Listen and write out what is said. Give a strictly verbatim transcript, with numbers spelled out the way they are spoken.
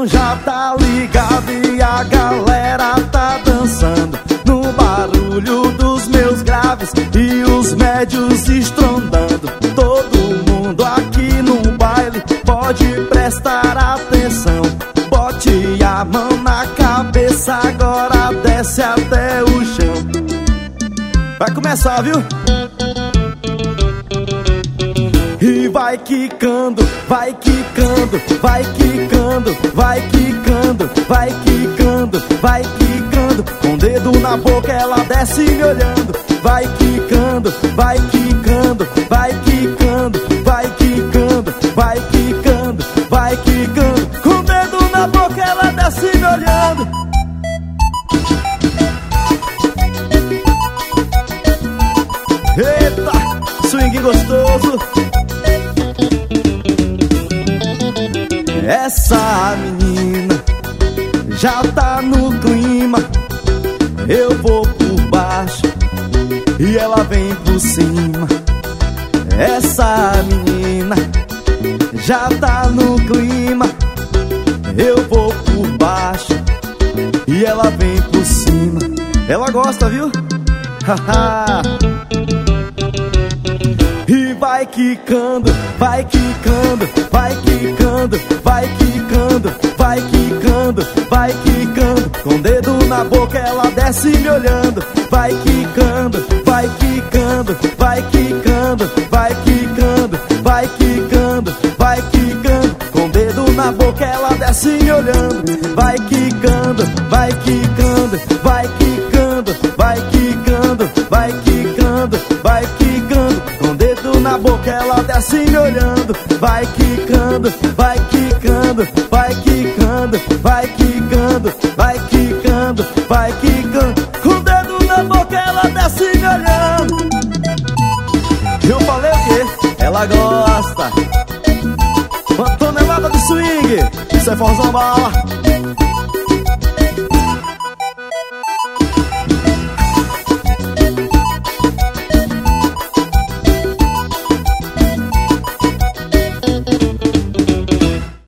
som já tá ligado e a galera tá dançando no barulho dos meus graves e os médios estrondando. Todo mundo aqui no baile pode prestar atenção. Bote a mão na cabeça, agora desce até o chão. Vai começar, viu? E vai quicando, vai quicando, vai quicando, vai quicando, vai quicando, vai quicando. Com o dedo na boca ela desce me olhando. Vai quicando, vai quicando, vai quicando, vai quicando, vai quicando, vai quicando. Com o dedo na boca ela desce me olhando. Eita, swing gostoso. Essa menina já tá no clima. Eu vou por baixo e ela vem por cima. Essa menina já tá no clima. Eu vou por baixo e ela vem por cima. Ela gosta, viu? Haha. E vai quicando, vai quicando, vai quicando, vai quicando, vai quicando, vai quicando. Com o dedo na boca ela desce me olhando. Vai quicando, vai quicando, vai quicando, vai quicando, vai quicando, vai quicando. Com o dedo na boca ela desce me olhando. Vai quicando, vai quicando, vai quicando, vai quicando, vai quicando, vai quicando. Com o dedo na boca ela desce me olhando. Vai quicando, vai quicando, vai quicando, vai quicando, vai quicando, vai quicando. Com o dedo na boca ela desce me olhando. Eu falei o quê? Ela gosta. Uma tonelada de swing. Isso é forrozão bala.